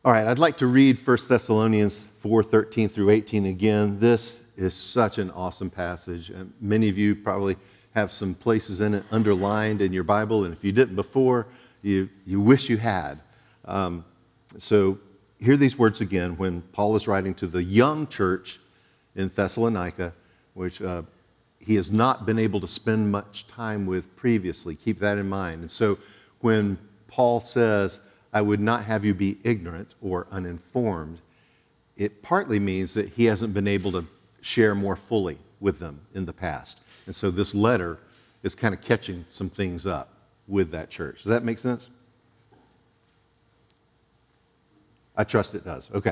All right, I'd like to read 1 Thessalonians 4:13 through 18 again. This is such an awesome passage. And many of you probably have some places in it underlined in your Bible, and if you didn't before, you wish you had. So hear these words again when Paul is writing to the young church in Thessalonica, which he has not been able to spend much time with previously. Keep that in mind. And so when Paul says, I would not have you be ignorant or uninformed, it partly means that he hasn't been able to share more fully with them in the past. And so this letter is kind of catching some things up with that church. Does that make sense? I trust it does. Okay.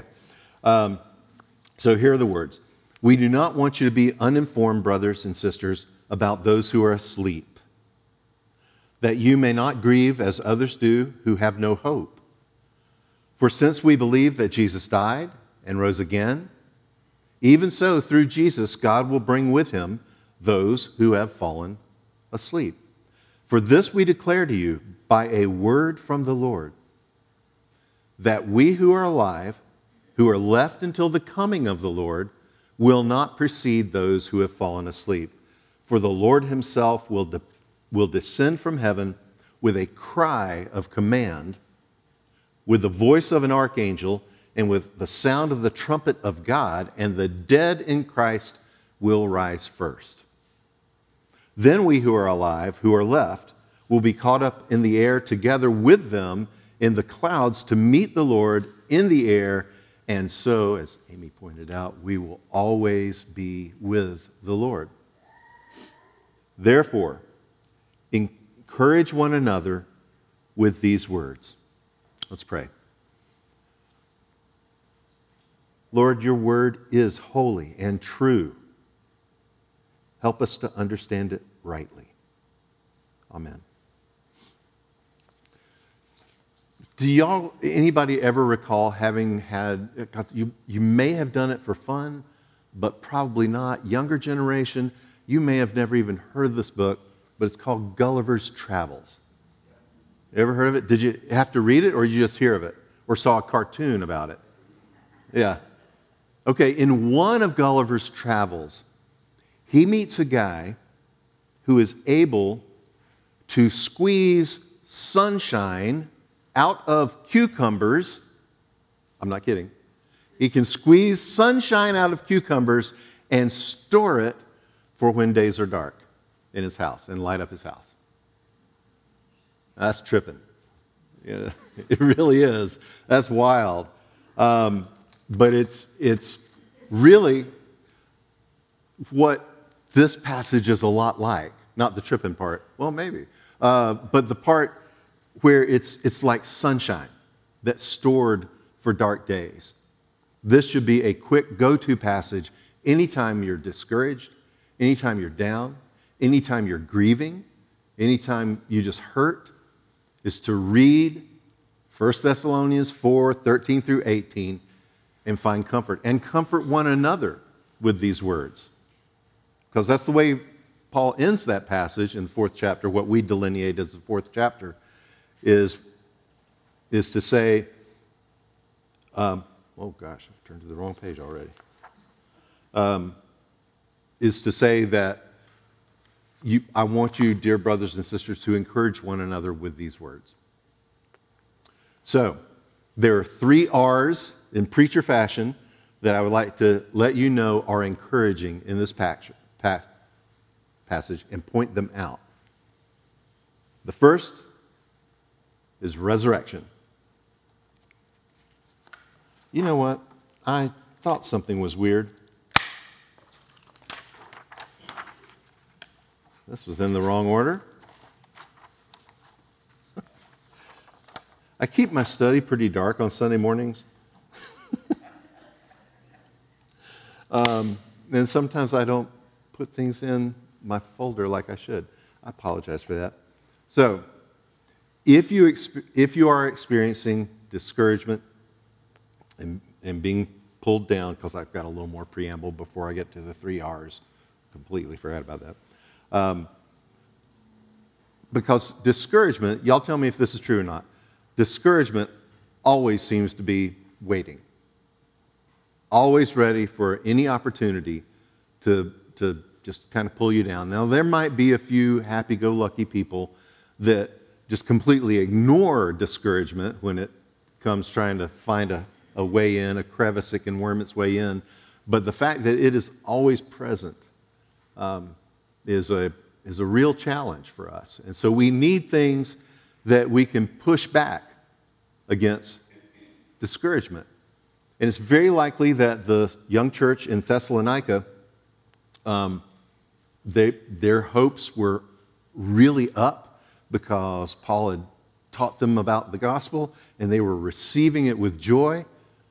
So here are the words. We do not want you to be uninformed, brothers and sisters, about those who are asleep, that you may not grieve as others do who have no hope. For since we believe that Jesus died and rose again, even so through Jesus God will bring with him those who have fallen asleep. For this we declare to you by a word from the Lord, that we who are alive, who are left until the coming of the Lord, will not precede those who have fallen asleep. For the Lord himself will descend from heaven with a cry of command, with the voice of an archangel, and with the sound of the trumpet of God, and the dead in Christ will rise first. Then we who are alive, who are left, will be caught up in the air together with them in the clouds to meet the Lord in the air, and so, as Amy pointed out, we will always be with the Lord. Therefore, encourage one another with these words. Let's pray. Lord, your word is holy and true. Help us to understand it rightly. Amen. Do anybody ever recall having had, you may have done it for fun, but probably not. Younger generation, you may have never even heard of this book, but it's called Gulliver's Travels. You ever heard of it? Did you have to read it, or did you just hear of it? Or saw a cartoon about it? Yeah. Okay, in one of Gulliver's Travels, he meets a guy who is able to squeeze sunshine out of cucumbers. I'm not kidding. He can squeeze sunshine out of cucumbers and store it for when days are dark in his house and light up his house. That's tripping. Yeah, it really is. That's wild. But it's really what this passage is a lot like. Not the tripping part. Well, maybe. But the part where it's like sunshine that's stored for dark days. This should be a quick go-to passage anytime you're discouraged, anytime you're down, anytime you're grieving, anytime you just hurt, is to read 1 Thessalonians 4:13 through 18 and find comfort. And comfort one another with these words. Because that's the way Paul ends that passage in the 4th chapter. What we delineate as the 4th chapter is to say, oh gosh, I've turned to the wrong page already. Is to say that I want you, dear brothers and sisters, to encourage one another with these words. So, there are 3 R's in preacher fashion that I would like to let you know are encouraging in this passage and point them out. The first is resurrection. You know what? I thought something was weird. This was in the wrong order. I keep my study pretty dark on Sunday mornings. And sometimes I don't put things in my folder like I should. I apologize for that. So, if you are experiencing discouragement and being pulled down, because I've got a little more preamble before I get to the 3 R's. Completely forgot about that. Because discouragement, y'all tell me if this is true or not, discouragement always seems to be waiting. Always ready for any opportunity to just kind of pull you down. Now, there might be a few happy-go-lucky people that just completely ignore discouragement when it comes trying to find a way in, a crevice that can worm its way in. But the fact that it is always present is a real challenge for us. And so we need things that we can push back against discouragement. And it's very likely that the young church in Thessalonica, their hopes were really up because Paul had taught them about the gospel and they were receiving it with joy.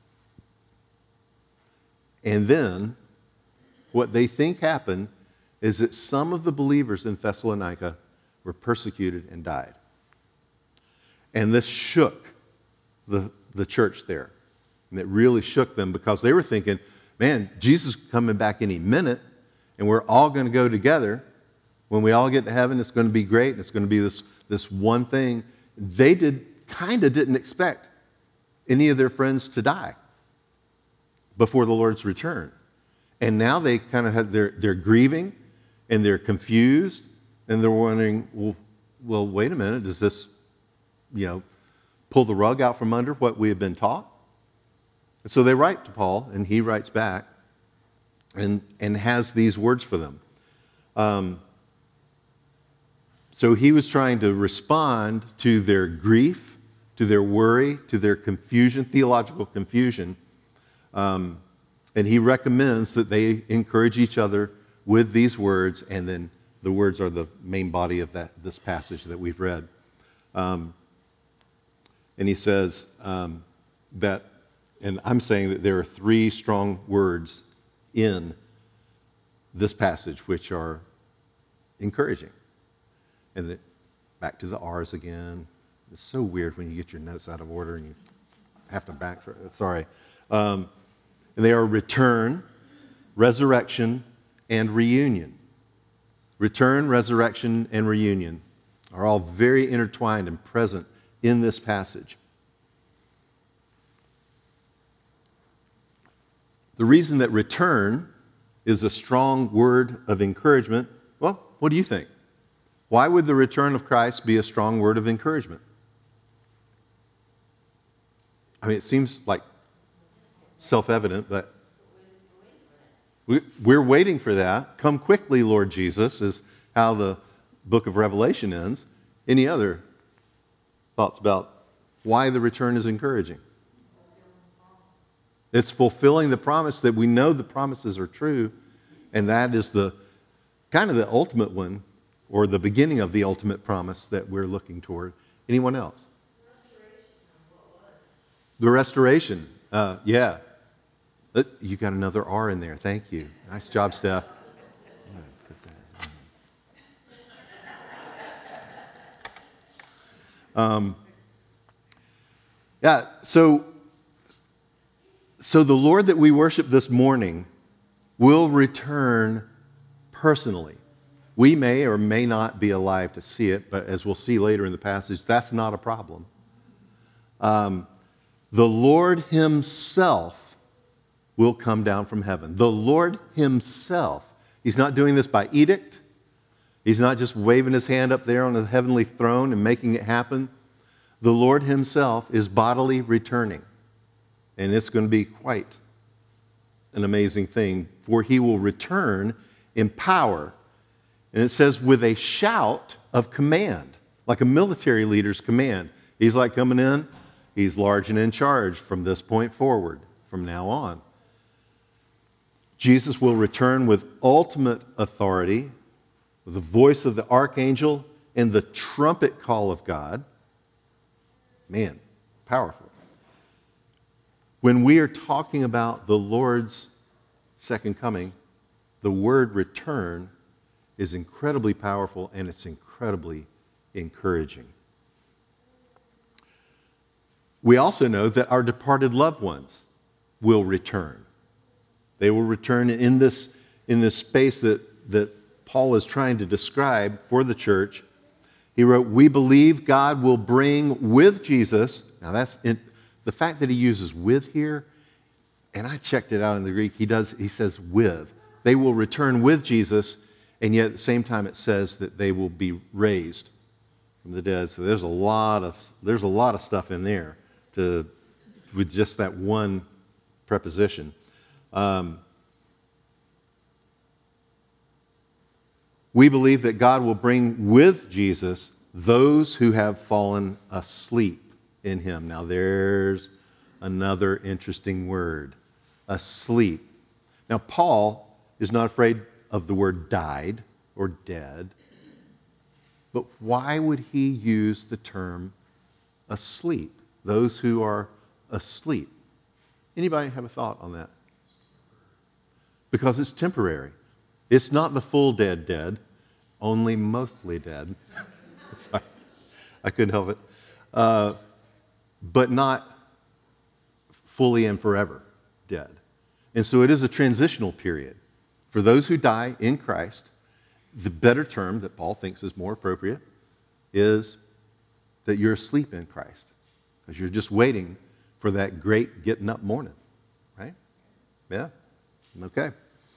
And then what they think happened is that some of the believers in Thessalonica were persecuted and died. And this shook the church there. And it really shook them because they were thinking, man, Jesus is coming back any minute and we're all going to go together. When we all get to heaven, it's going to be great. And it's going to be this one thing. They didn't expect any of their friends to die before the Lord's return. And now they kind of they're grieving and they're confused and they're wondering, well, wait a minute, does this, pull the rug out from under what we have been taught? And so they write to Paul and he writes back and has these words for them. So he was trying to respond to their grief, to their worry, to their confusion, theological confusion. And he recommends that they encourage each other with these words, and then the words are the main body of this passage that we've read. And he says that, and I'm saying that there are three strong words in this passage which are encouraging. And back to the R's again. It's so weird when you get your notes out of order and you have to backtrack. Sorry. And they are return, resurrection, and reunion. Return, resurrection, and reunion are all very intertwined and present in this passage. The reason that return is a strong word of encouragement, well, what do you think? Why would the return of Christ be a strong word of encouragement? I mean, it seems like self-evident, but we're waiting for that. Come quickly, Lord Jesus, is how the book of Revelation ends. Any other thoughts about why the return is encouraging? It's fulfilling the promise that we know the promises are true, and that is the kind of the ultimate one, or the beginning of the ultimate promise that we're looking toward. Anyone else? Restoration of what was. The restoration, yeah. You got another R in there. Thank you. Nice job, Steph. Yeah, so the Lord that we worship this morning will return personally. We may or may not be alive to see it, but as we'll see later in the passage, that's not a problem. The Lord himself will come down from heaven. The Lord himself. He's not doing this by edict. He's not just waving his hand up there on the heavenly throne and making it happen. The Lord himself is bodily returning. And it's going to be quite an amazing thing, for he will return in power. And it says with a shout of command, like a military leader's command. He's like coming in, he's large and in charge from this point forward, from now on. Jesus will return with ultimate authority, with the voice of the archangel and the trumpet call of God. Man, powerful. When we are talking about the Lord's second coming, the word return is incredibly powerful and it's incredibly encouraging. We also know that our departed loved ones will return. They will return in this space that Paul is trying to describe for the church. He wrote, "We believe God will bring with Jesus," now that's the fact that he uses with here, and I checked it out in the Greek, he says with. They will return with Jesus, and yet at the same time it says that they will be raised from the dead. So there's a lot of stuff in there with just that one preposition. We believe that God will bring with Jesus those who have fallen asleep in him. Now there's another interesting word, asleep. Now Paul is not afraid of the word died or dead, but why would he use the term asleep? Those who are asleep. Anybody have a thought on that? Because it's temporary. It's not the full dead, only mostly dead. Sorry, I couldn't help it. But not fully and forever dead. And so it is a transitional period. For those who die in Christ, the better term that Paul thinks is more appropriate is that you're asleep in Christ. Because you're just waiting for that great getting up morning. Right? Yeah? Okay.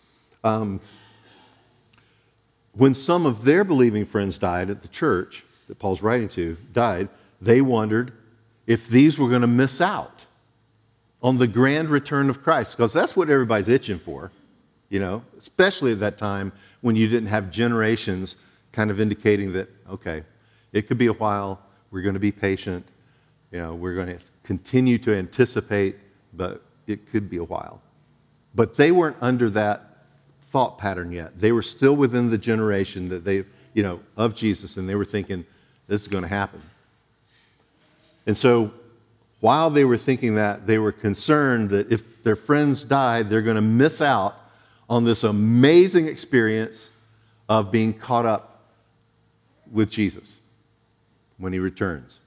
When some of their believing friends died at the church that Paul's writing to, died, they wondered if these were going to miss out on the grand return of Christ, because that's what everybody's itching for, especially at that time when you didn't have generations kind of indicating that, okay, it could be a while, we're going to be patient, we're going to continue to anticipate, but it could be a while. But they weren't under that thought pattern yet. They were still within the generation that of Jesus, and they were thinking, this is going to happen. And so while they were thinking that, they were concerned that if their friends died, they're going to miss out on this amazing experience of being caught up with Jesus when he returns.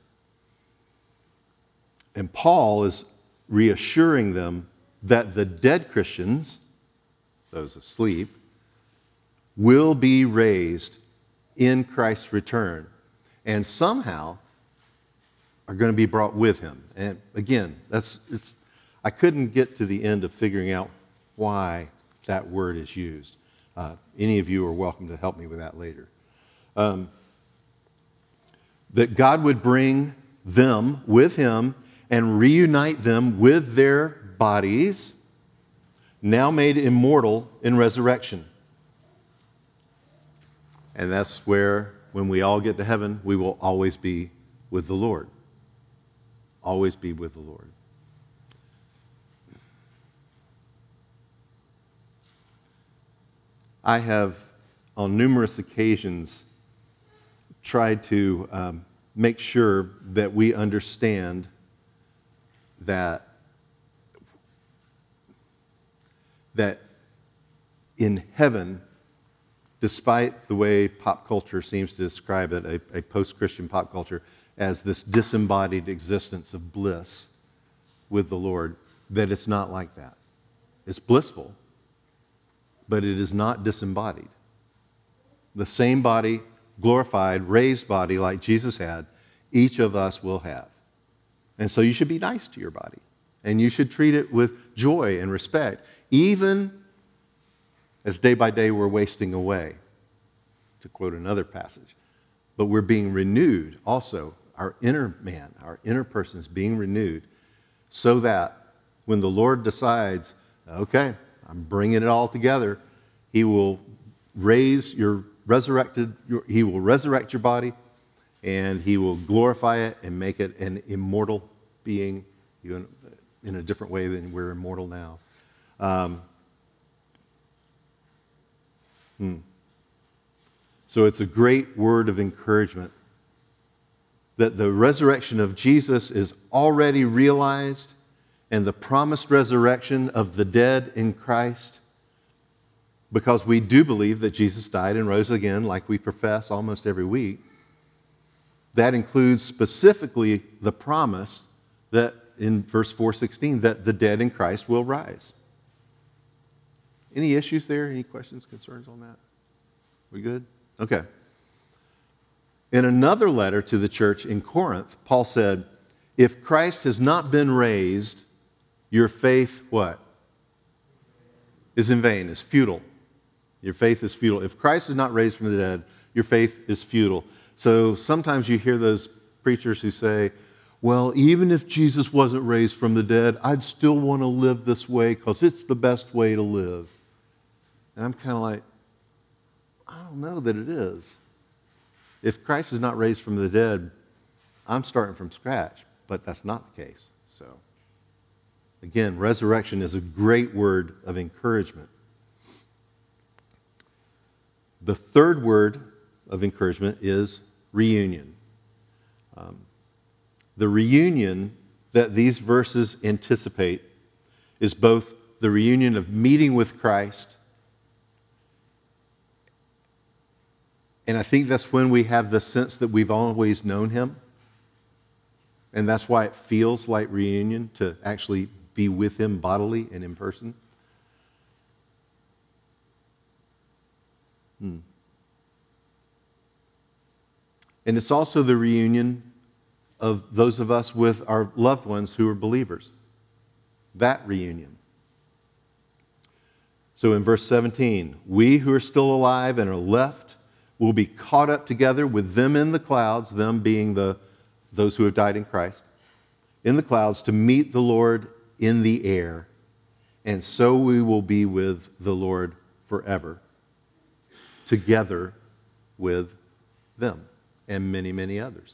And Paul is reassuring them that the dead Christians, those asleep, will be raised in Christ's return and somehow are going to be brought with him. And again, I couldn't get to the end of figuring out why that word is used. Any of you are welcome to help me with that later. That God would bring them with him and reunite them with their bodies, now made immortal in resurrection. And that's where, when we all get to heaven, we will always be with the Lord. Always be with the Lord. I have, on numerous occasions, tried to make sure that we understand that in heaven, despite the way pop culture seems to describe it, a post-Christian pop culture, as this disembodied existence of bliss with the Lord, that it's not like that. It's blissful, but it is not disembodied. The same body, glorified, raised body like Jesus had, each of us will have. And so you should be nice to your body, and you should treat it with joy and respect, even as day by day we're wasting away, to quote another passage. But we're being renewed also. Our inner man, our inner person is being renewed so that when the Lord decides, okay, I'm bringing it all together, he will resurrect your body, and he will glorify it and make it an immortal being in a different way than we're immortal now. So it's a great word of encouragement that the resurrection of Jesus is already realized, and the promised resurrection of the dead in Christ, because we do believe that Jesus died and rose again, like we profess almost every week. That includes specifically the promise that in verse 4:16 that the dead in Christ will rise. Any issues there? Any questions, concerns on that? We good? Okay. In another letter to the church in Corinth, Paul said, If Christ has not been raised, your faith, what? Is in vain, is futile. Your faith is futile. If Christ is not raised from the dead, your faith is futile. So sometimes you hear those preachers who say, well, even if Jesus wasn't raised from the dead, I'd still want to live this way because it's the best way to live. And I'm kind of like, I don't know that it is. If Christ is not raised from the dead, I'm starting from scratch, but that's not the case. So, again, resurrection is a great word of encouragement. The third word of encouragement is reunion. The reunion that these verses anticipate is both the reunion of meeting with Christ, and I think that's when we have the sense that we've always known him, and that's why it feels like reunion to actually be with him bodily and in person. And it's also the reunion of those of us with our loved ones who are believers. That reunion. So in verse 17, we who are still alive and are left will be caught up together with them in the clouds, them being those who have died in Christ, in the clouds to meet the Lord in the air. And so we will be with the Lord forever, together with them and many, many others.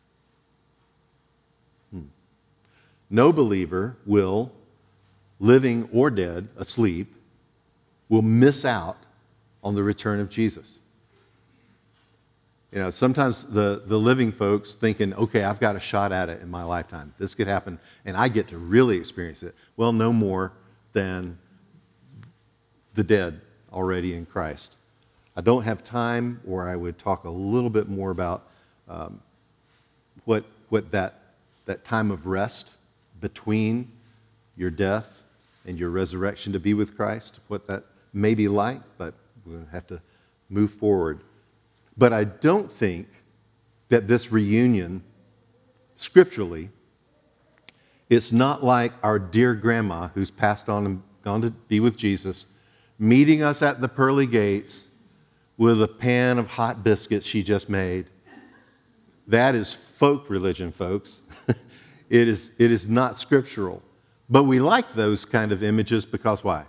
No believer will, living or dead, asleep, will miss out on the return of Jesus. You know, sometimes the living folks thinking, okay, I've got a shot at it in my lifetime. This could happen, and I get to really experience it. Well, no more than the dead already in Christ. I don't have time, or I would talk a little bit more about what that time of rest between your death and your resurrection to be with Christ, what that may be like, but we're going to have to move forward. But I don't think that this reunion, scripturally, it's not like our dear grandma who's passed on and gone to be with Jesus, meeting us at the pearly gates with a pan of hot biscuits she just made. That is folk religion, folks. It is not scriptural. But we like those kind of images because why?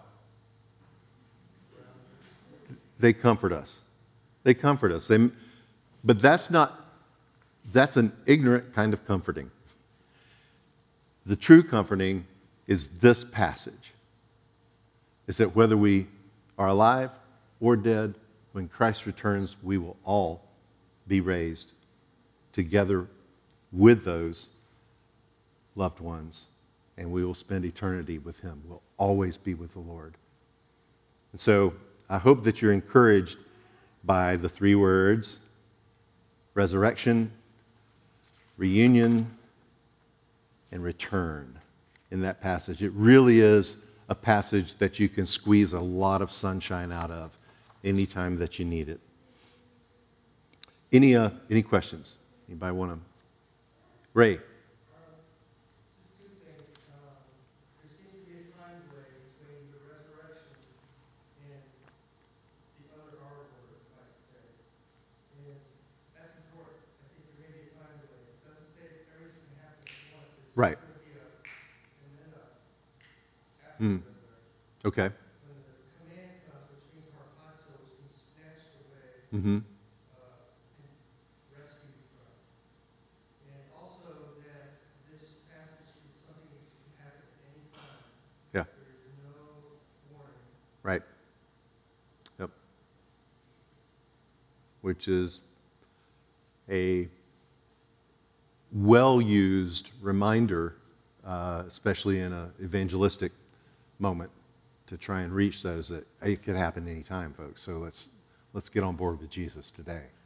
They comfort us. They comfort us. But that's an ignorant kind of comforting. The true comforting is this passage. Is that whether we are alive or dead, when Christ returns, we will all be raised together with those loved ones, and we will spend eternity with him. We'll always be with the Lord. And so I hope that you're encouraged by the three words, resurrection, reunion, and return in that passage. It really is a passage that you can squeeze a lot of sunshine out of anytime that you need it. Any questions? Anybody want to? Ray. Just two things. There seems to be a time delay between the resurrection and the other R word, you might say. And that's important. I think there may be a time delay. It doesn't say that everything can happen at once. It's Right. going to be and then after Mm. the resurrection. Okay. When the command comes, which means harpazo is being snatched away, Mm-hmm. and rescued from. And also that this passage is something that can happen at any time. Yeah. There is no warning. Right. Yep. Which is a well-used reminder, especially in an evangelistic moment, to try and reach those that it could happen anytime, folks. So let's get on board with Jesus today.